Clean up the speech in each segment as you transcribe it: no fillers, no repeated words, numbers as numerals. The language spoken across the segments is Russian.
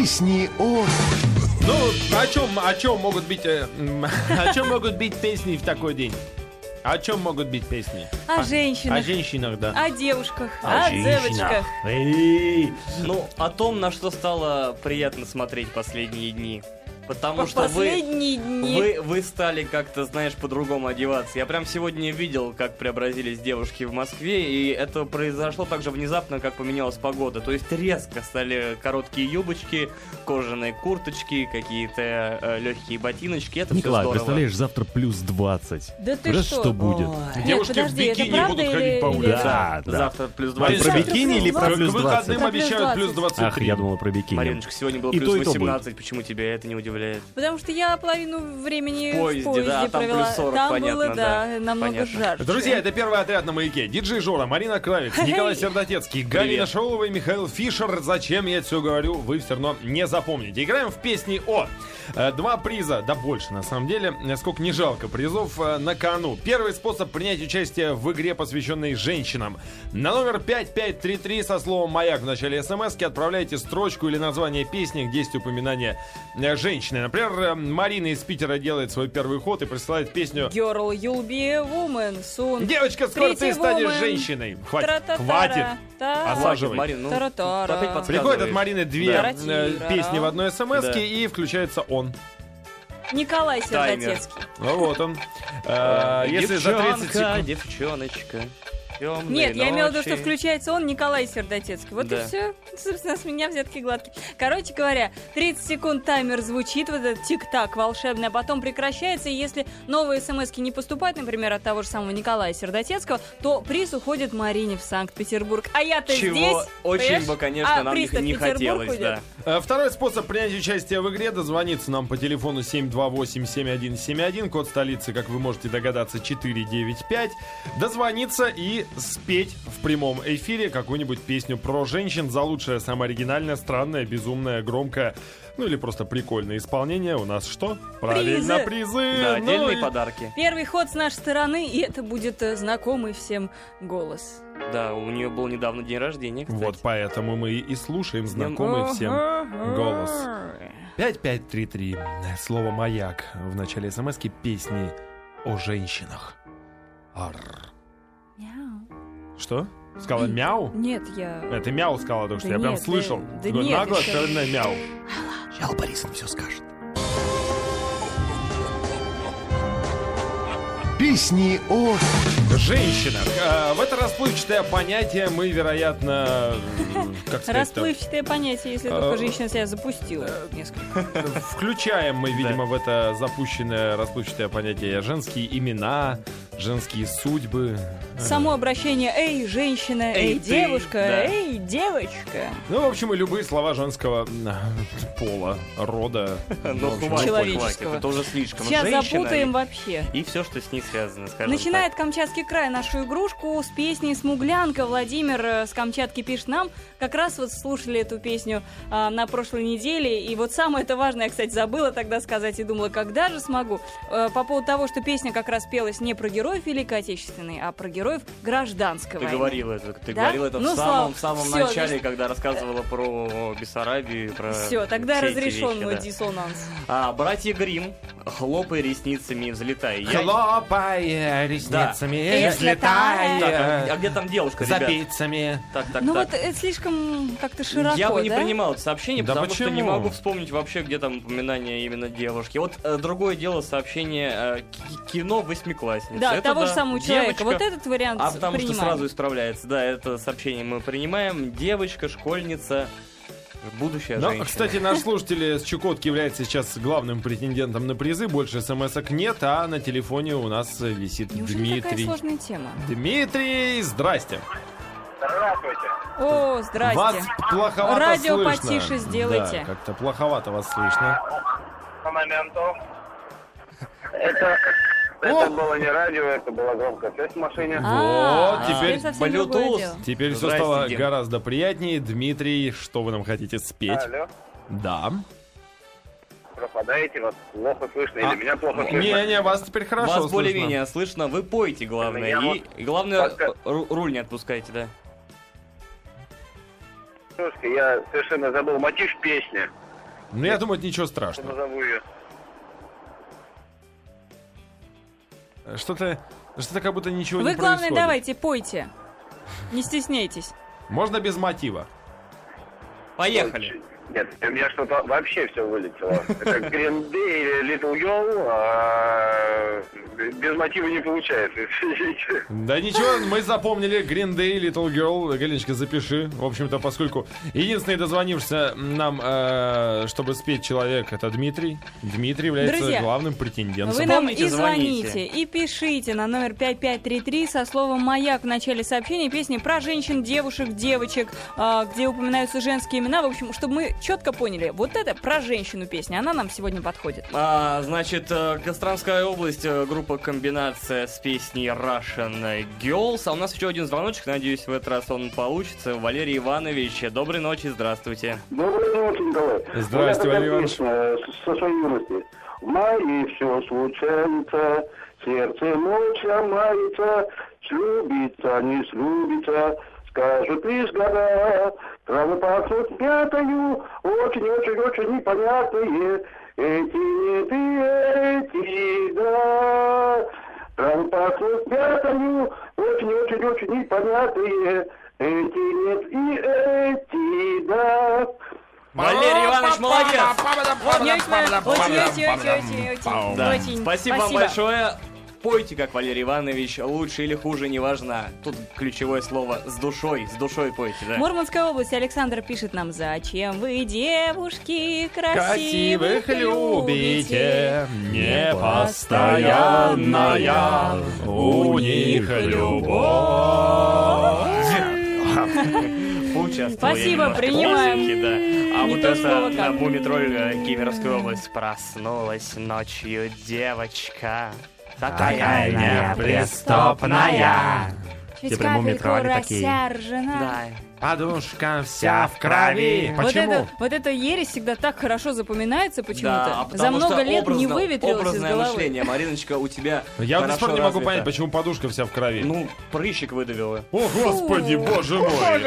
Песни о... Ну, о чем могут быть песни в такой день? О чем могут быть песни? О женщинах. О женщинах, да. О девушках. О О женщинах. девочках. Ну, о том, на что стало приятно смотреть последние дни. Потому что Последние дни. вы стали как-то, знаешь, по-другому одеваться. Я прям сегодня видел, как преобразились девушки в Москве, и это произошло так же внезапно, как поменялась погода. То есть резко стали короткие юбочки, кожаные курточки, какие-то легкие ботиночки. Это Николай, все здорово. представляешь, завтра плюс 20. Да ты Раз что? будет? Нет, Девушки в подожди, это бикини правда будут или- ходить по улице. или- Да, да. Завтра плюс Ты 20. про бикини или про К плюс 20? выходным Про плюс обещают плюс 20. 23. Ах, я думал про бикини. Мариночка, сегодня было И плюс то, и то 18, почему тебя это не удивляет? Потому что я половину времени В поезде, да, там провела. плюс 40, там понятно, было, да. намного Понятно. жарче. Друзья, это первый отряд на маяке. Диджей Жора, Марина Кравец, Николай Сердотецкий, Галина Шаулова и Михаил Фишер. Зачем я это все говорю, вы все равно не запомните. Играем в песни о. 2 приза, да больше на самом деле, сколько не жалко призов на кону. Первый способ принять участие в игре, посвященной женщинам. На номер 5533 со словом «Маяк» в начале смс-ки отправляйте строчку или название песни, где есть упоминание женщины. Например, Марина из Питера делает свой первый ход и присылает песню Girl, you'll be a woman soon. «Девочка, скоро ты Pretty станешь woman. женщиной». Хватит, Тра-та-тара, хватит. та. Осаживай. Марин, ну, Тара-тара. опять подсказываешь. Приходит от Марины 2 Да. песни в одной смс-ке, Да. и включается он. Николай Таймер. Сердотецкий. Ну, вот он. Если за 30 секунд... Девчоночка. Темные Нет, я имела в виду, ночи. что включается он, Николай Сердотецкий. Вот Да. и все. Собственно, с меня взятки гладкие. Короче говоря, 30 секунд таймер звучит, вот этот тик-так волшебный, а потом прекращается, и если новые смс-ки не поступают, например, от того же самого Николая Сердотецкого, то приз уходит Марине в Санкт-Петербург. А я-то Чего здесь, очень понимаешь? бы, конечно, нам приз-то в не Петербург хотелось, уйдет. да. Второй способ принять участие в игре — дозвониться нам по телефону 728-7171, код столицы, как вы можете догадаться, 495. Дозвониться и спеть в прямом эфире какую-нибудь песню про женщин за лучшее, самое оригинальное, странное, безумное, громкое, ну или просто прикольное исполнение. У нас что? Правильно, призы! Да, Ну отдельные и- подарки. Первый ход с нашей стороны, и это будет знакомый всем голос. Да, у нее был недавно день рождения, кстати. Вот поэтому мы и слушаем знакомый всем голос. 5533. Слово «Маяк» в начале смс-ки песни о женщинах. Арр. Мяу. Что? Сказала мяу? Нет, я... Это мяу сказала только что, Да я прям нет, слышал. да Такое нет, нагло, еще- откровенное мяу. Сейчас Борисовна все скажет. Песни о... Женщинах. В это расплывчатое понятие мы, вероятно, как сказать-то, Расплывчатое понятие, если только женщина себя запустила несколько. включаем мы, видимо, в это запущенное расплывчатое понятие женские имена, женские судьбы. Само обращение «Эй, женщина», «Эй, Эй, ты», девушка», да. «Эй, девочка». Ну, в общем, и любые слова женского пола, рода. Ну, в общем, хватит, человеческого. это уже слишком. Сейчас Женщина запутаем вообще. и все, что с ней связано, скажем Начинает Камчатский край нашу игрушку с песней «Смуглянка». Владимир с Камчатки пишет нам. Как раз вот слушали эту песню на прошлой неделе. И вот самое это важное, я, кстати, забыла тогда сказать и думала, когда же смогу. По поводу того, что песня как раз пелась не про героев Великой Отечественной, а про героев гражданской Ты войны. говорила это, ты Да? говорила это Ну, в самом всё, начале, значит, когда рассказывала про Бессарабию, про Все, тогда все эти разрешен вещи, мой да. диссонанс. Братья Грим, хлопай ресницами и взлетай. Хлопай ресницами, И взлетай. Так, а где там девушка, за ребят? пиццами. Так. Ну вот это слишком как-то широко, Я бы не да? принимал это сообщение, Да потому что не почему? могу вспомнить вообще, где там упоминание именно девушки. Вот другое дело сообщение кино «Восьмиклассница». Да, Это того же самого человека. девочка, Вот этот вариант А потому что принимаем. сразу исправляется. Да, это сообщение мы принимаем. Девочка, школьница, будущая Но, женщина. кстати, наш слушатель с Чукотки является сейчас главным претендентом на призы. Больше смс-ок нет, а на телефоне у нас висит Неужели такая Дмитрий. сложная тема? Дмитрий, здрасте. Здравствуйте. О, здрасте. Вас плоховато Радио слышно. потише сделайте. Да, как-то плоховато вас слышно. По моменту. Это было не радио, это была громкая связь в машине. А, Вот, теперь совсем другое Bluetooth. дело. Теперь все Здрасте, стало Дим. гораздо приятнее. Дмитрий, что вы нам хотите спеть? Алло. Да. Пропадаете, вас плохо слышно, или меня плохо слышно? Не, вас теперь хорошо Вас слышно. более-менее слышно, вы поете, главное. Я И главное, Подка- руль не отпускайте, да. Слушайте, я совершенно забыл мотив песни. Ну, я думаю, это ничего страшного. Назову ее. Что-то как будто ничего Вы, не главное, происходит. давайте, пойте. Не стесняйтесь. Можно без мотива. Поехали. Нет, у меня что-то вообще все вылетело. Это Green Day или Little Girl, а без мотива не получается. Извините. Да ничего, мы запомнили Green Day, Little Girl. Галиночка, запиши. В общем-то, поскольку единственный дозвонившийся нам, чтобы спеть человек, это Дмитрий. Дмитрий является Друзья, главным претендентом. Вы нам Помните, и звоните. звоните, и пишите на номер 5533 со словом «Маяк» в начале сообщения, песни про женщин, девушек, девочек, где упоминаются женские имена. В общем, чтобы мы четко поняли, вот это про женщину песня, она нам сегодня подходит. Значит, Костромская область, группа «Комбинация» с песней Russian Girls. А у нас еще один звоночек, надеюсь, в этот раз он получится. Валерий Иванович, доброй ночи, здравствуйте. Доброй ночи, Николай. Здрасте, Валерий Иванович. Со своей юности. В мае все случается, сердце молча мается, слюбится, не слюбится, скажут лишь года. Травы пахнут пятою, очень-очень-очень непонятные. Эти нет и эти, да. Травы пахнут пятою, очень-очень-очень непонятные. Эти нет и эти, да. Валерий Иванович, молодец! Очень. Спасибо вам большое. Пойте, как Валерий Иванович, лучше или хуже, неважно. Тут ключевое слово с душой пойте, да? Мурманская область. Александр пишет нам: зачем вы, девушки, красивых Красивых любите, любите? непостоянная у них любовь. Поучаствовал Спасибо, я немножко в принимаем. музыке, да. А Не вот то это слово, на как. Мумитроль Кемеровская область. Проснулась ночью девочка. Такая неприступная. Чуть Те прям капельку Мумитроль такие. рассержена. Да. Подушка вся в крови. Почему? Вот эта ересь всегда так хорошо запоминается Да, почему-то. потому За много что лет не выветрилась из образное головы. мышление. Мариночка, у тебя Я до сих пор не могу хорошо понять, развито. почему подушка вся в крови. Ну, прыщик выдавила. О, господи, боже мой.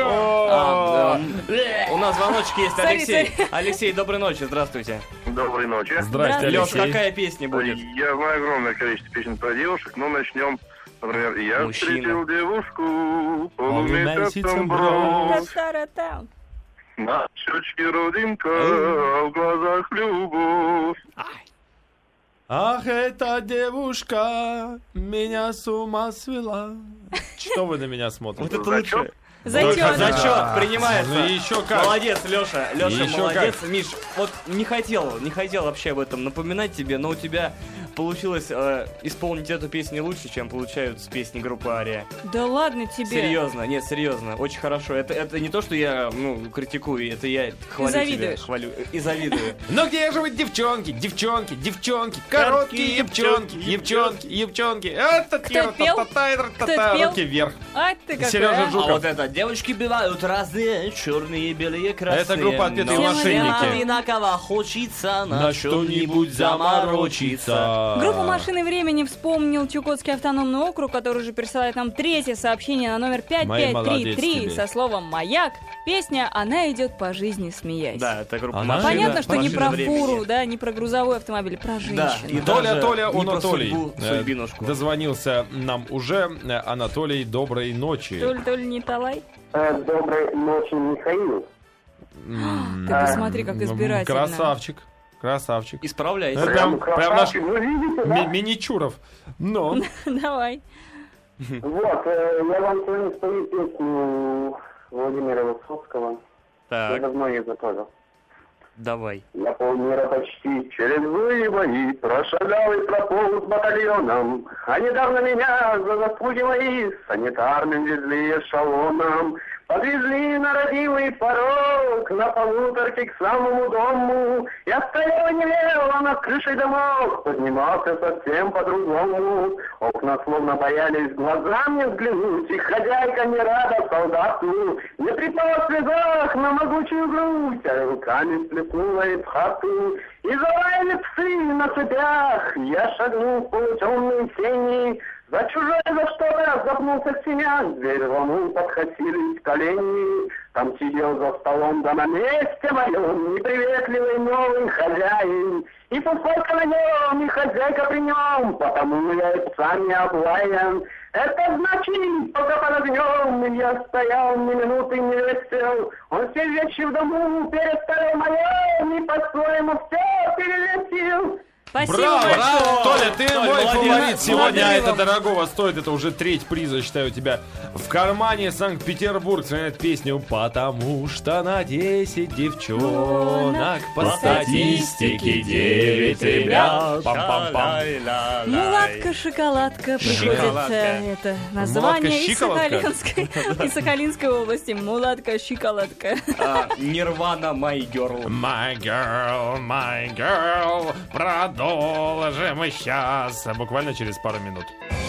У нас звоночек есть, Сори, Алексей. Алексей, доброй ночи, здравствуйте. Доброй ночи. Здрасте, Леш, Алексей. какая песня будет? Я знаю огромное количество песен про девушек, но начнем. Например, я Мужчина. встретил девушку Полумесяцем полумесяцем брос. брос. Та-та-та-та. На щечке родинка, а в глазах любовь. Ах, эта девушка меня с ума свела. Что вы на меня смотрите? Вот это лучше. Зачет. Зачет принимается. Ну еще как. Молодец, Леша. Леша, Еще молодец. Миш, вот не хотел вообще об этом напоминать тебе, но у тебя получилось исполнить эту песню лучше, чем получают с песни группы Ария. Да ладно тебе. Серьезно, нет, серьезно, очень хорошо. Это не то, что я, критикую, это я хвалю тебя. завидуешь. Хвалю и завидую. Ну где же вы, девчонки, девчонки, девчонки, короткие девчонки, девчонки, девчонки. Кто пел? Кто пел? Руки вверх. А ты какой, Сережа а? Жуков. А вот это, девочки бывают разные, черные, белые, красные. Это группа «Отпетые но мошенники». всем одинаково хочется На что-нибудь заморочиться. Группа «Машины времени» вспомнил Чукотский автономный округ, который же присылает нам третье сообщение на номер Мои молодец 5533 тебе. со словом «Маяк». Песня «Она идет по жизни, смеясь». Да, это группа Она- «Машина». Понятно, что не «Машина про времени». фуру, да, не про грузовой автомобиль, про Да, женщину. и Толя, даже Толя, не про Анатолий. судьбинушку. Дозвонился нам уже. Анатолий, доброй ночи. Толь, не талай. Доброй ночи, Михаил. Ты посмотри, как избирательно. Красавчик. Красавчик. Исправляйся. Прям наш Красавчик, вы видите, да? Миничуров. Но. Давай. Вот, я вам сегодня спою песню Владимира Высоцкого. Я Так, давно ее готовил. давай. Я полмира почти через злые бои прошагал и прополз батальоном. А недавно меня за заслуги мои санитарным везли эшелоном. Подвезли на родимый порог, на полуторке к самому дому. Я стоял и не лел, а над крышей домов поднимался совсем по-другому. Окна словно боялись глаза мне взглянуть, и хозяйка не рада солдату. Не припала в слезах на могучую грудь, а руками сплеснула и в хату. И залаяли псы на цепях, я шагнул в полутемные тени. За чужое за что-то запнулся семян, дверь лому подхватились колени. Там сидел за столом, да на месте моем неприветливый новый хозяин. И футболка на нем, и хозяйка при нем, потому я и сам не облаян. Это значит, пока под огнем я стоял, ни минуты не весел. Он все вещи в дому переставил моем, и по-своему все перелетел. Спасибо Браво! большое. Толя, ты Толя, мой молодец. фаворит сегодня, а Молодец. это дорогого стоит. Это уже треть приза, считаю, у тебя в кармане. Санкт-Петербург вспоминает песню «Потому что на 10 девчонок по статистике 9 ребят». Пам-пам-пам. Мулатка, шоколадка приходится. Шоколадка. Это название из Мулатка, из Сахалинской области. Мулатка, шоколадка. Нирвана, My Girl. My girl, продолжим сейчас, буквально через пару минут.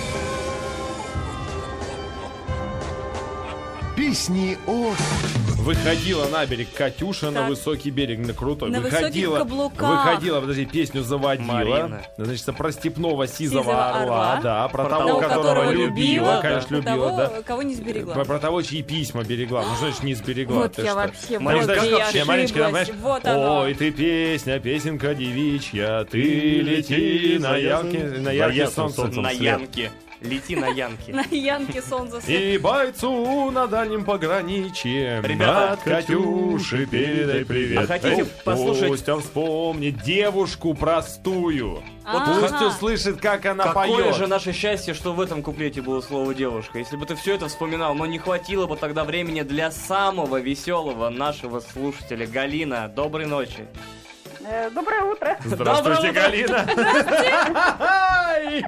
Песни о... Выходила на берег Катюша, на Так. высокий берег, на крутой. На высоких каблуках. Выходила, подожди, песню заводила. Марина. Значит, про степного сизого Сизого орла, орла. да, про Про того, того, которого любила, конечно, про любила, того, да. кого не сберегла. Про того, чьи письма берегла. Ну, значит, не сберегла. Вот ты я что? вообще Мариночка, вот как и вообще, Мариночка, там, ошиблась. понимаешь, Вот оно. ой, ты песенка девичья, ты лети на яркий солнце. На Янке. Лети на Янке. На Янке солнце свет. И бойцу на дальнем пограничье Ребята, от Катюши передай привет. А хотите послушать- Пусть он вспомнит девушку простую. Ага. Пусть услышит, как она Какое поет. же наше счастье, что в этом куплете было слово «девушка». Если бы ты все это вспоминал, но не хватило бы тогда времени для самого веселого нашего слушателя. Галина, доброй ночи. Доброе утро. Здравствуйте, Доброе утро. Галина. Ай.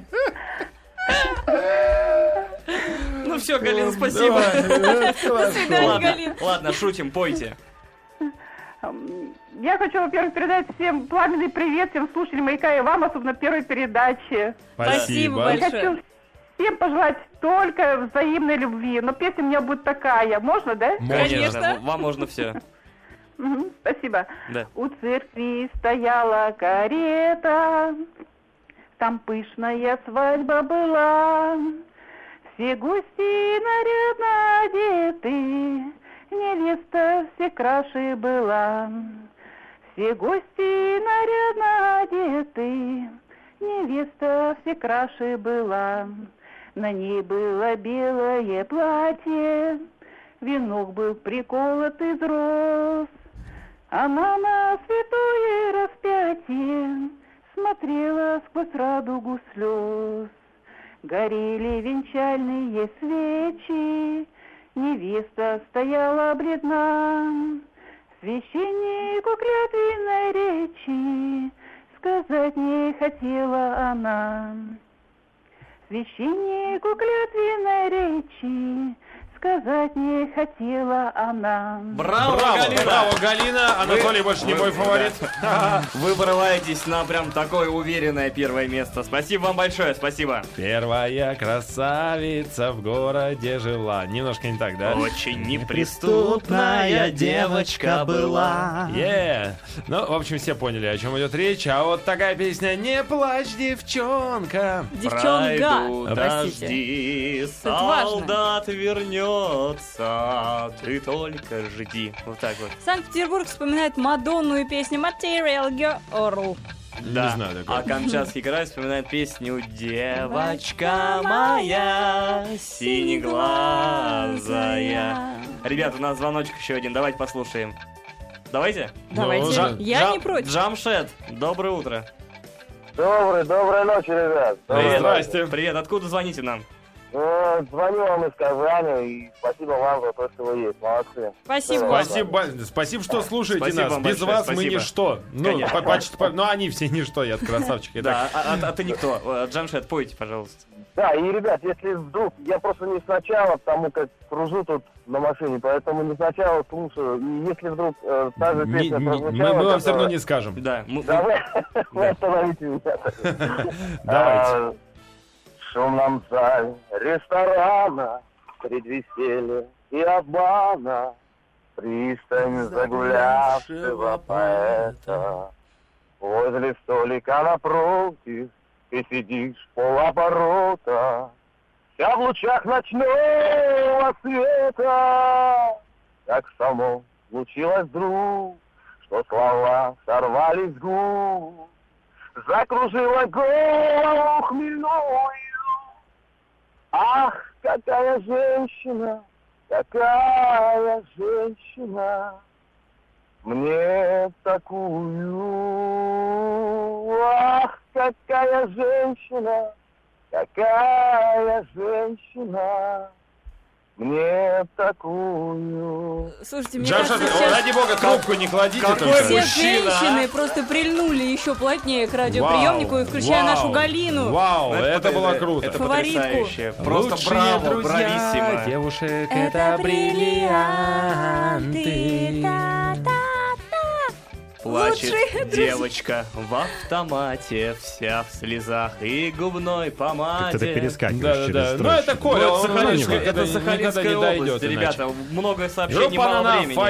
Ну все, Галина, спасибо. До свидания, Ладно, Галин. ладно, шутим, пойте. Я хочу, во-первых, передать всем пламенный привет, всем слушателям «Маяка» и вам, особенно первой передачи. Спасибо Я большое. хочу всем пожелать только взаимной любви. Но песня у меня будет такая. Можно, да? Конечно. Вам можно все. Мгм, спасибо. Да. У церкви стояла карета, там пышная свадьба была. Все гости нарядно одеты, невеста все краше была. Все гости нарядно одеты, невеста все краше была. На ней было белое платье, венок был приколот из роз. Она на святое распятие смотрела сквозь радугу слез. Горели венчальные свечи, невеста стояла бледна. Священнику клятвенной речи сказать не хотела она. Священнику клятвенной речи сказать не хотела она. Браво, Браво, Галина! браво, Галина. Анатолий больше не мой фаворит. Вы вырываетесь на прям такое уверенное первое место. Спасибо вам большое, спасибо. Первая красавица в городе жила. Немножко не так, да? Очень Преступная девочка была. Ну, в общем, все поняли, о чем идет речь. А вот такая песня «Не плачь, девчонка». Девчонка. Пройдут Простите. дожди, Это важно. солдат вернется, ты только жди. Вот так вот. Санкт-Петербург вспоминает Мадонну и песню Material Girl. Не знаю такое. А Камчатский край вспоминает песню «Девочка моя синеглазая». Ребят, у нас звоночек еще один, давайте послушаем. Давайте. Давайте. Жа- Я не против. Джамшед, доброе утро. Доброй ночи, ребят. Привет. Здрасте. Привет, откуда звоните нам? Звоню вам из Казани, и спасибо вам за то, что вы есть. Молодцы. Спасибо. Спасибо, что слушаете Спасибо нас. вам Без большое, вас мы спасибо. ничто. Ну, Конечно. ну, они все ничто, я красавчик. Да, а ты никто. Джамшед, пойте, пожалуйста. Да, и, ребят, если вдруг, я просто не сначала, потому как кружу тут на машине, поэтому не сначала слушаю, и если вдруг та же песня прозвучала... Мы вам все равно которая- не скажем. Да, Да, вы остановите меня. Давайте. В шумном зале ресторана, предвеселья и обмана, пристань загулявшего поэта. Возле столика напротив ты сидишь полоборота, Я в лучах ночного света, как само случилось вдруг, что слова сорвались с губ, закружила голову хмельную. Ах, какая женщина, мне такую. Ах, какая женщина, мне такую. Слушайте, мне Джаша, кажется, сейчас ради бога, трубку не кладите какой только. все мужчина, женщины просто прильнули еще плотнее к радиоприемнику, и включая нашу Галину. Вау, это было круто. Это Фаворитку. потрясающе. Просто Лучшие браво, друзья брависсимо. девушек Это это бриллианты, бриллианты. та-та-та. Плачет Лучшие друзья. девочка в автомате, вся в слезах и губной помаде. Как-то перескакиваешь через Да-да-да. Ну строчки. это Коля, он Сахалинская, никогда это Сахалинская не область, дойдет ребята. иначе. Много сообщений, Группа мало «Нана», времени.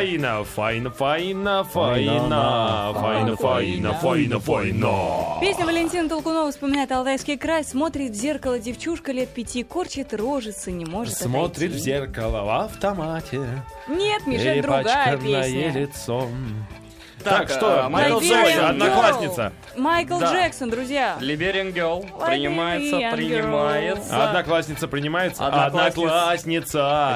Фаина. Песня Валентина Толкунова вспоминает Алтайский край, смотрит в зеркало девчушка лет 5, корчит рожицы, не может Смотрит в отойти. зеркало в автомате. Нет, Миша, это другая перепачканное песня. лицо. Так, Так, что, Майкл Майкл Liberian Джексон, Girl. одноклассница. Майкл Да. Джексон, друзья. Liberian Girl Liberian принимается. Одноклассница принимается? Одноклассница. Одноклассница.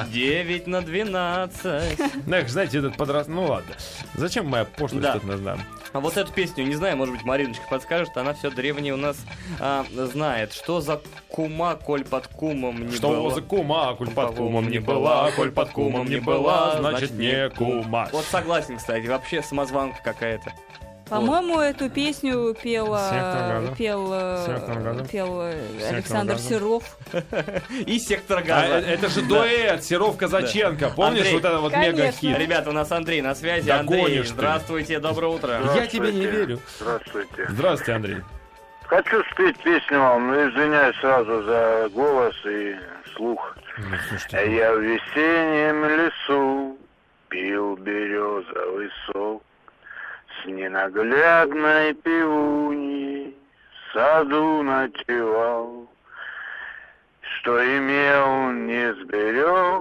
9/12. Эх, знаете, этот подросток... Ну ладно. Зачем моя пошлость Да. тут нужна? А вот эту песню, не знаю, может быть, Мариночка подскажет, она все древнее у нас знает. Что за кума, коль под кумом не Что было? за кума, коль под кумом не была, коль под кумом не была, значит не кума. Вот согласен, кстати, вообще самозванка какая-то. По-моему, эту песню Сектор газа. Сектор газа. пел Александр газа. Серов. И сектор А, газа. это же дуэт Серов Казаченко. Помнишь Андрей, вот это вот конечно. мега-хит? Ребята, у нас Андрей на связи. Да Андрей, гонишь ты. здравствуйте, доброе утро. Я тебе не верю. Здравствуйте. Здравствуйте, Андрей. Хочу спеть песню вам, но извиняюсь сразу за голос и слух. Я в весеннем лесу пил березовый сок, с ненаглядной пивуньей в саду ночевал. Что имел, не сберег.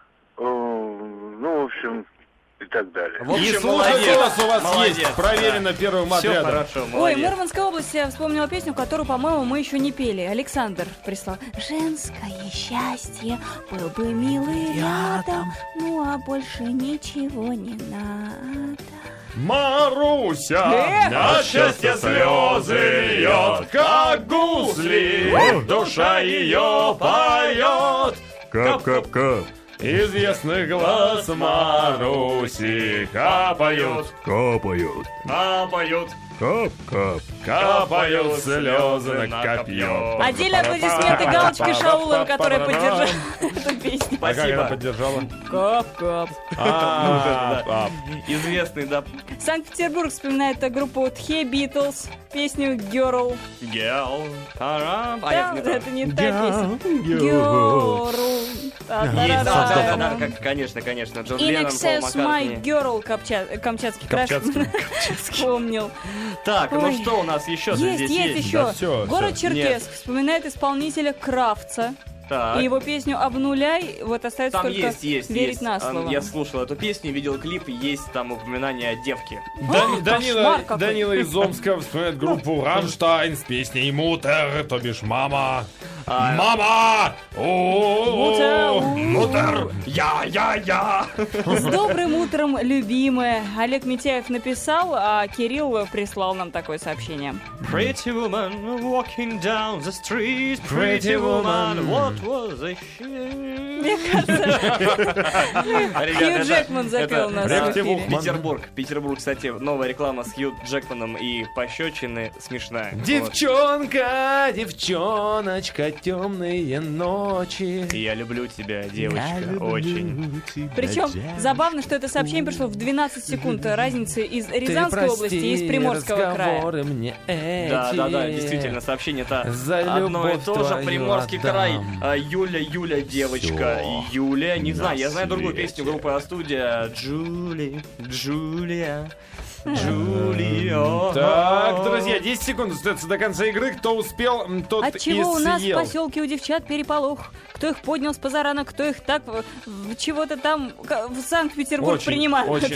Ну, в общем, и так далее. В общем, И слушать голос у вас молодец. есть. Проверено первым Все отрядом. хорошо, Ой, молодец. Мурманская область, я вспомнила песню, которую, по-моему, мы еще не пели. Александр прислал. Женское счастье, был бы милый рядом, ну а больше ничего не надо. Маруся от счастья слезы льет, как гусли, душа ее поет. Кап-кап-кап. Известных глаз Маруси капают, Капают. Поют. Кап-кап. капают слезы на копье. Отдельные аплодисменты Галочке Шауловой, которая поддержала эту песню. А как она Спасибо. поддержала? Кап-кап. Известный, да. Санкт-Петербург вспоминает группу The Beatles, песню Girl. Girl. А Да, нет, не это не та Girl. песня. Girl. Есть, да, конечно, Джон In Леннон, Пол excess my Маккартни. girl, Камчатский краш. Вспомнил. Так, ну Ой. что у нас еще Есть здесь еще. Да всё, Город всё. Черкесск вспоминает исполнителя Кравца. Так. И его песню «Обнуляй». Вот остается Там только есть. верить на слово. Я слушал эту песню, видел клип, есть там упоминание о девке. кошмар какой. Данила из Омска вспоминает группу «Рамштайн» с песней «Мутер», то бишь «Мама». Мама! Мутер. Мутер! Я! С добрым утром, любимая. Олег Митяев написал, а Кирилл прислал нам такое сообщение. Pretty woman walking down the street, pretty woman, what was a she? Мне кажется, Хью Джекман запел нас в эфире. Петербург, кстати, новая реклама с Хью Джекманом и пощечины смешная. Девчонка, девчоночка, темные ночи. Вот. Я люблю тебя, девочка, очень. Причем забавно, что это сообщение пришло в 12 секунд разницы из Рязанской области и из Приморского края. Мне Да, действительно, сообщение-то За одно и любовь то же. твою Приморский отдам. край. Юля, девочка. Всё. Юля, не знаю, я На знаю другую свете. песню группы А-студия. Джулия. Джулия. Так, друзья, 10 секунд остается до конца игры. Кто успел, тот От и чего у нас съел. поселке у девчат переполох. Кто их поднял с позарана, кто их так чего-то там в Санкт-Петербург принимают. Очень